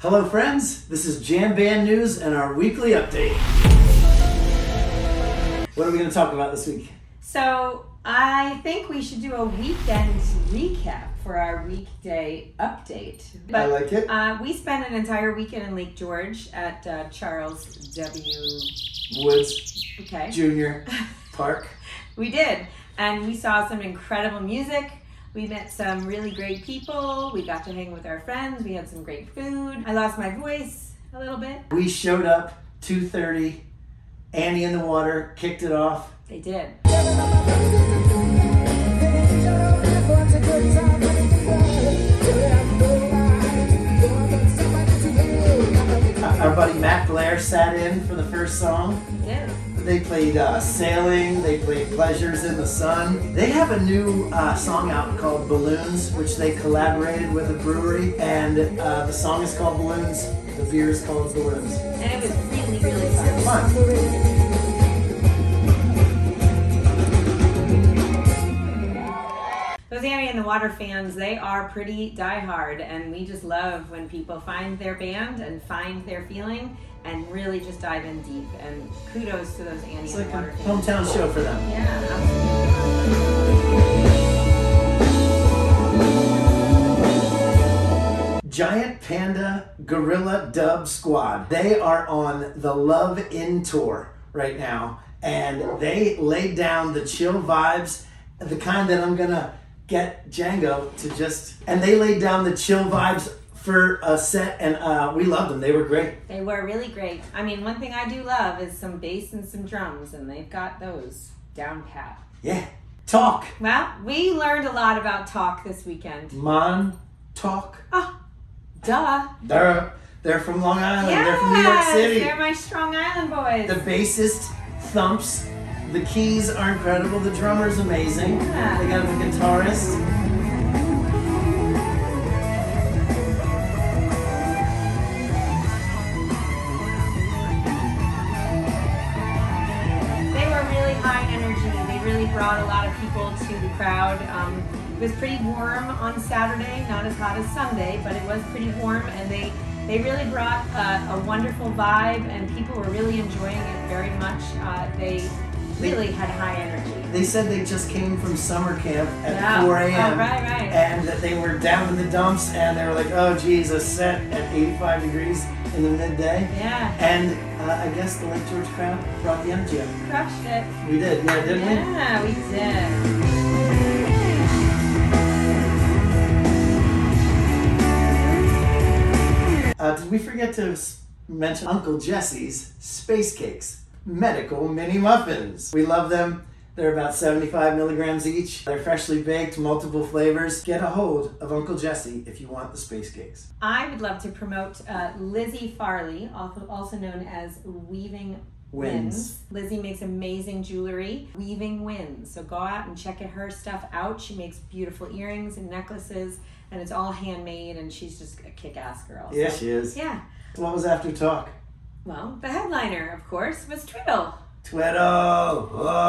Hello friends, this is Jam Band News and our weekly update. What are we going to talk about this week? So I think we should do a weekend recap for our weekday update. But, I like it. We spent an entire weekend in Lake George at Charles W. Woods Okay. Jr. Park. We did. And we saw some incredible music. We met some really great people. We got to hang with our friends. We had some great food. I lost my voice a little bit. We showed up 2:30. Annie in the Water kicked it off. They did. Our buddy Matt Blair sat in for the first song. They did. They played Sailing, they played Pleasures in the Sun. They have a new song out called Balloons, which they collaborated with a brewery, and the song is called Balloons, the beer is called Balloons. And it was really, really fun. Fun. Those Annie and the Water fans, they are pretty diehard, and we just love when people find their band and find their feeling and really just dive in deep. And kudos to those Annie It's and like the a Water fans. hometown show for them. Yeah, absolutely. Giant Panda Gorilla Dub Squad. They are on the Love In Tour right now, and they laid down the chill vibes, the kind that I'm gonna get Django to just, and they laid down the chill vibes for a set, and we loved them. They were great. They were really great. I mean, one thing I do love is some bass and some drums, and they've got those down pat. Yeah. Talk. Well, we learned a lot about Talk this weekend. Talk. Oh, duh. They're from Long Island. They're from New York City. They're my Strong Island boys. The bassist thumps. The keys are incredible. The drummer's amazing. Yeah. They got the guitarist. They were really high energy. They really brought a lot of people to the crowd. It was pretty warm on Saturday, not as hot as Sunday, but it was pretty warm, and they really brought a wonderful vibe, and people were really enjoying it very much. They really had high energy. They said they just came from summer camp at Yeah. 4 a.m. Oh, right. And that they were down in the dumps, and they were like, oh geez, a set at 85 degrees in the midday. Yeah. And I guess the Lake George crowd brought the energy up. Crushed it. We did, yeah, didn't we? Yeah, we did. Did we forget to mention Uncle Jesse's Space Cakes Medical Mini Muffins? We love them. They're about 75 milligrams each. They're freshly baked, multiple flavors. Get a hold of Uncle Jesse if you want the Space Cakes. I would love to promote Lizzie Farley, also known as Weaving Wins. Lizzie makes amazing jewelry. Weaving Wins. So go out and check her stuff out. She makes beautiful earrings and necklaces, and it's all handmade, and she's just a kick-ass girl. Yeah, So, she is. yeah. What was after talk? Well, the headliner, of course, was Twiddle. Twiddle.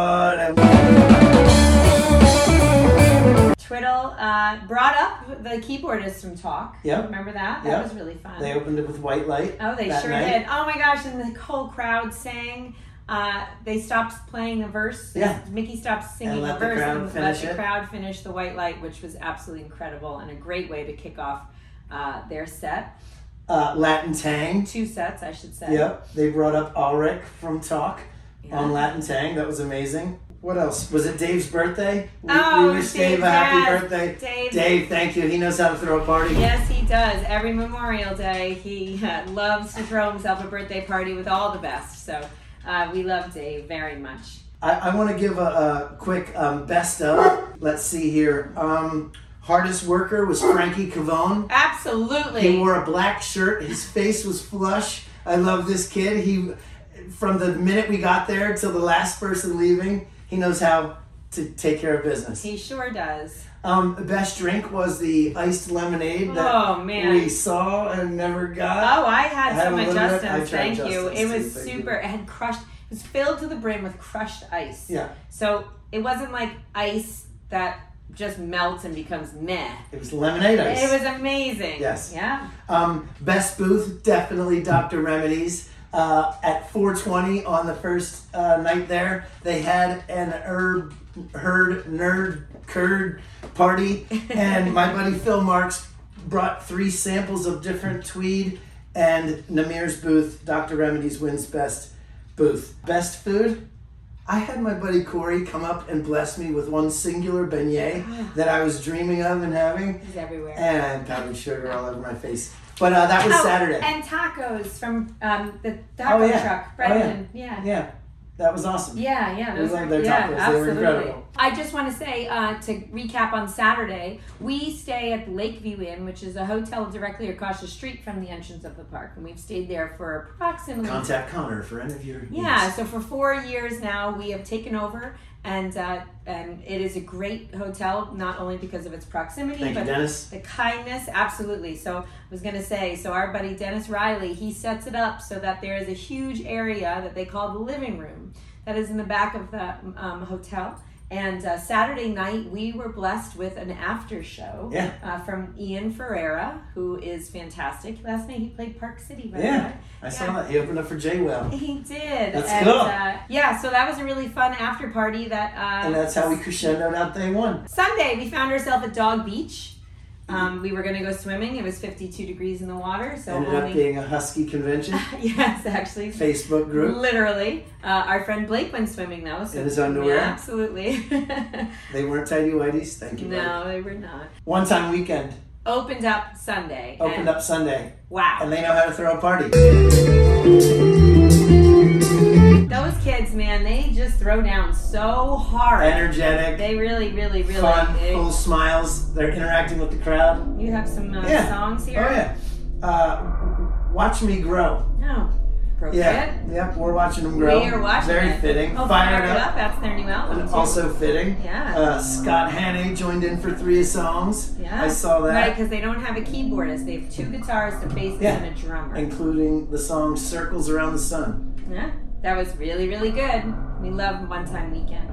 Twiddle brought up the keyboardist from Talk. Yep. Remember that? Yep. That was really fun. They opened it with White Light. Oh, they that sure night. did. Oh my gosh, and the whole crowd sang. They stopped playing the verse. Yeah. Mickey stopped singing And let the the verse crowd and finish let the it. crowd finish the White Light, which was absolutely incredible and a great way to kick off their set. Latin Tang. 2 sets, I should say. Yep. They brought up Ulrich from Talk Yeah. on Latin Tang. That was amazing. What else? Was it Dave's birthday? We wish Dave, Dave a happy yes. birthday. Dave, thank you. He knows how to throw a party. Yes, he does. Every Memorial Day, he loves to throw himself a birthday party with all the best. So we love Dave very much. I want to give a quick best of. Let's see here. Hardest worker was Frankie Cavone. Absolutely. He wore a black shirt. His face was flush. I love this kid. He, from the minute we got there till the last person leaving, he knows how to take care of business. He sure does. Best drink was the iced lemonade that we saw and never got. Oh, I had some at Justin's. Thank you. It was super. It had crushed. It was filled to the brim with crushed ice. Yeah. So it wasn't like ice that just melts and becomes meh. It was lemonade ice. It was amazing. Yes. Yeah. Best booth, definitely Dr. Remedies. At 420 on the first night there, they had an nerd curd party, and my buddy Phil Marks brought 3 samples of different tweed, and Namir's booth, Dr. Remedies, wins best booth. Best food? I had my buddy Corey come up and bless me with one singular beignet that I was dreaming of and having. He's everywhere. And powdered sugar all over my face. But that was Saturday. And tacos from the taco truck. Brendan. Yeah. Yeah. That was awesome. Yeah. Those were their tacos. They were incredible. I just want to say, to recap on Saturday, we stay at the Lakeview Inn, which is a hotel directly across the street from the entrance of the park. And we've stayed there for approximately... Contact Connor for any of your needs. Yeah, so for 4 years now, we have taken over. And it is a great hotel, not only because of its proximity, Thank but you, Dennis. the kindness. Absolutely. So I was going to say, so our buddy Dennis Riley, he sets it up so that there is a huge area that they call the living room that is in the back of the hotel. And Saturday night, we were blessed with an after show from Ian Ferreira, who is fantastic. Last night he played Park City, by the way. I saw that. He opened up for Jay Well. He did. That's cool. So that was a really fun after party. And that's how we crescendoed out day one. Sunday, we found ourselves at Dog Beach. We were going to go swimming. It was 52 degrees in the water. So ended up being a Husky convention. Yes, actually. Facebook group. Literally. Our friend Blake went swimming, though. So in his underwear? Yeah, absolutely. They weren't tighty-whities? Thank you, No, they were not. One-time weekend. Opened up Sunday. Wow. And they know how to throw a party. Those kids, man, they just throw down so hard. Energetic. They really fun, full smiles. They're interacting with the crowd. You have some songs here? Oh, yeah. Watch Me Grow. No. Appropriate. Yep, we're watching them grow. We are watching Very it. fitting. Oh, Fired Up. That's their new album. And also fitting. Yeah. Scott Hannay joined in for 3 songs. Yeah. I saw that. Right, because they don't have a keyboardist. They have 2 guitarists, a bassist, and a drummer. Including the song Circles Around the Sun. Yeah. That was really good. We love One Time Weekend.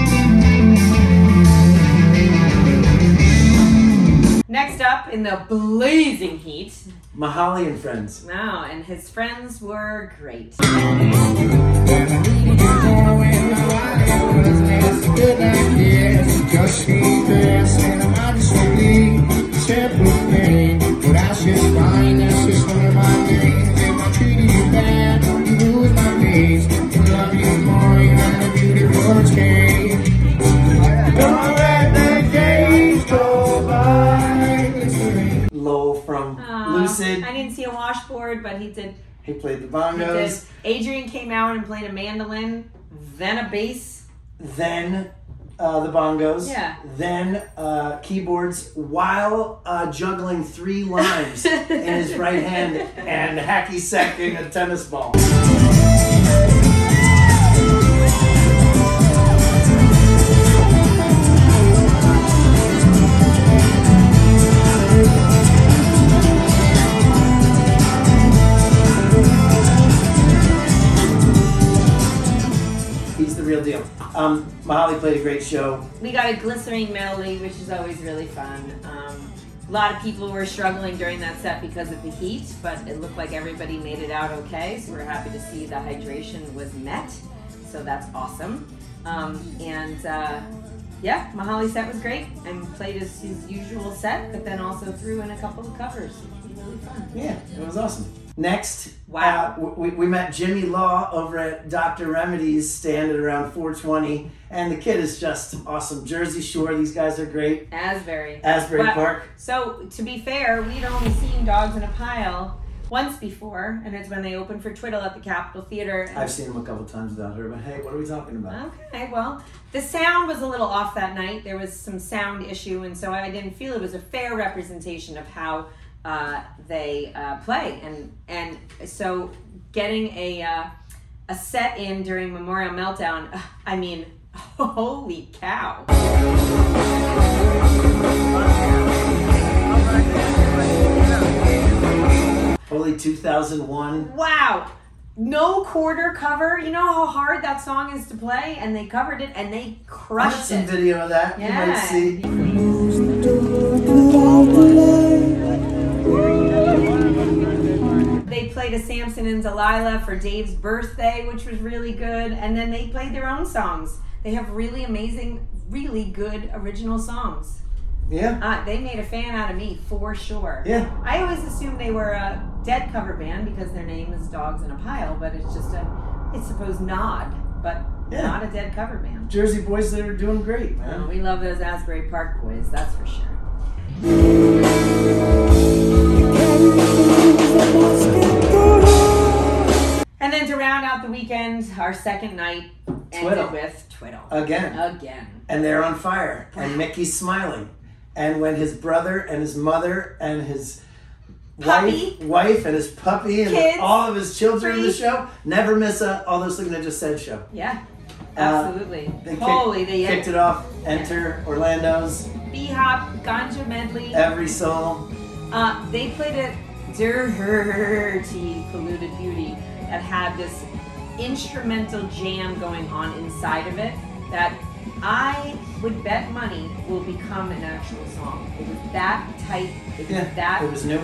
Next up, in the blazing heat, Mahali and Friends. Wow, and his friends were great. Lowell from Lucid. I didn't see a washboard, but he did. He played the bongos. Adrian came out and played a mandolin, then a bass. Then the bongos. Yeah. Then keyboards while juggling 3 limes in his right hand and hacky sacking a tennis ball. Real deal. Mahali played a great show. We got a glycerine melody, which is always really fun. A lot of people were struggling during that set because of the heat, but it looked like everybody made it out okay, so we're happy to see the hydration was met, so that's awesome. Mahali's set was great and played his usual set, but then also threw in a couple of covers. It was really fun. Yeah, it was awesome. Next, wow. We met Jimmy Law over at Dr. Remedies stand at around 420, and the kid is just awesome. Jersey Shore, these guys are great. Asbury Park. So, to be fair, we'd only seen Dogs in a Pile once before, and it's when they opened for Twiddle at the Capitol Theater. I've seen them a couple times without her, but hey, what are we talking about? Okay, well, the sound was a little off that night. There was some sound issue, and so I didn't feel it was a fair representation of how they play, and so getting a set in during Memorial Meltdown, I mean, holy cow. Holy 2001. Wow. no quarter cover. You know how hard that song is to play, and they covered it and they I have crushed some it. video of that. You might see. They played a Samson and Delilah for Dave's birthday, which was really good. And then they played their own songs. They have really amazing, really good original songs. Yeah. They made a fan out of me, for sure. Yeah. I always assumed they were a Dead cover band because their name is Dogs in a Pile, but it's just it's supposed nod, but not a Dead cover band. Jersey boys, they're doing great, man. We love those Asbury Park boys, that's for sure. And then to round out the weekend, our second night ended with Twiddle. Again. And they're on fire. And Mickey's smiling. And when his brother and his mother and his wife and his puppy and kids, all of his children in the show, never miss a All Those Things I Just Said show. Yeah, absolutely. They kicked it off. Enter Orlando's B-Hop, Ganja Medley. Every Soul. They played a dirty Polluted Beauty that had this instrumental jam going on inside of it that I would bet money will become an actual song. It was that tight. It was new.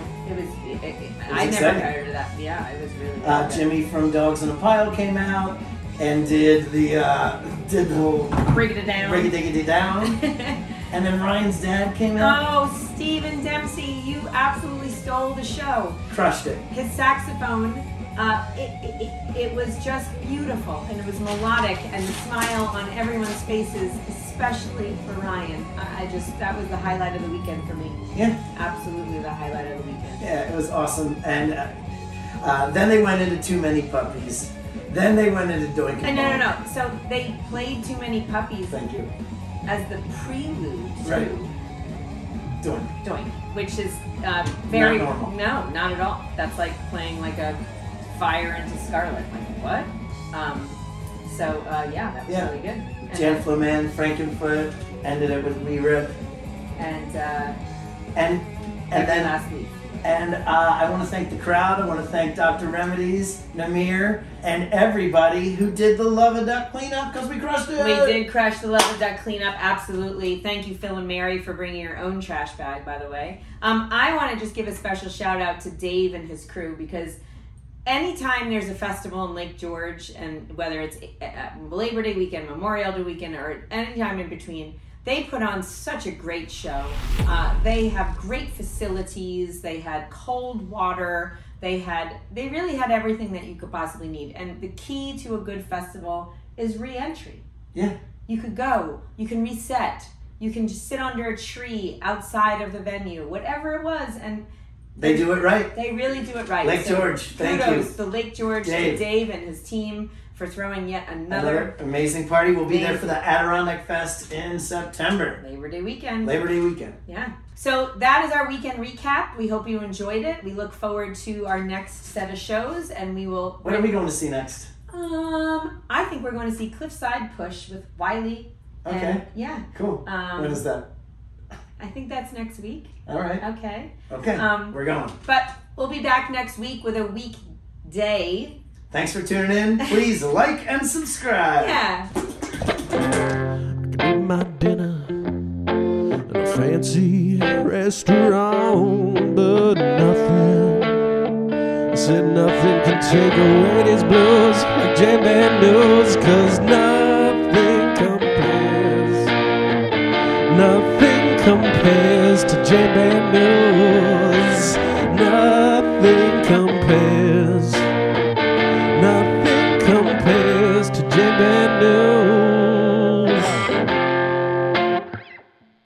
I never heard of that. Yeah, it was really good. Jimmy from Dogs in a Pile came out and did the whole Break It Down. And then Ryan's dad came out. Oh, Stephen Dempsey, you absolutely stole the show. Crushed it. His saxophone, it was just beautiful, and it was melodic, and the smile on everyone's faces, especially for Ryan. That was the highlight of the weekend for me. Yeah. Absolutely the highlight of the weekend. Yeah, it was awesome. And then they went into Too Many Puppies. Then they went into Doink and Bone. No. So they played Too Many Puppies. Thank you. As the prelude to Doink, which is very not normal. No, not at all. That's like playing like a Fire into Scarlet. Like what? That was really good. Jan Flaman, Frankenfoot, ended it with We Rip. And then last week. And I want to thank the crowd. I want to thank Dr. Remedies, Namir, and everybody who did the Love a Duck cleanup because we crushed it. We did crush the Love a Duck cleanup, absolutely. Thank you, Phil and Mary, for bringing your own trash bag, by the way. I want to just give a special shout out to Dave and his crew because anytime there's a festival in Lake George, and whether it's Labor Day weekend, Memorial Day weekend, or any time in between, they put on such a great show. They have great facilities. They had cold water. They really had everything that you could possibly need. And the key to a good festival is re-entry. Yeah. You could go. You can reset. You can just sit under a tree outside of the venue, whatever it was. And they do it right. They really do it right. Lake George, thank you. Kudos to Lake George, to Dave and his team for throwing yet another amazing party. We'll be there for the Adirondack Fest in September. Labor Day weekend. Yeah. So that is our weekend recap. We hope you enjoyed it. We look forward to our next set of shows, and we will... What are we going to see next? I think we're going to see Cliffside Push with Wiley. Okay. Yeah. Cool. When is that? I think that's next week. All right. Okay. We're going. But we'll be back next week with a weekday. Thanks for tuning in. Please like and subscribe. Yeah. I could eat my dinner in a fancy restaurant, but nothing, I said nothing can take away these blues like J-Man knows, 'cause nothing compares to J-Man knows. Nothing compares to J-Man news.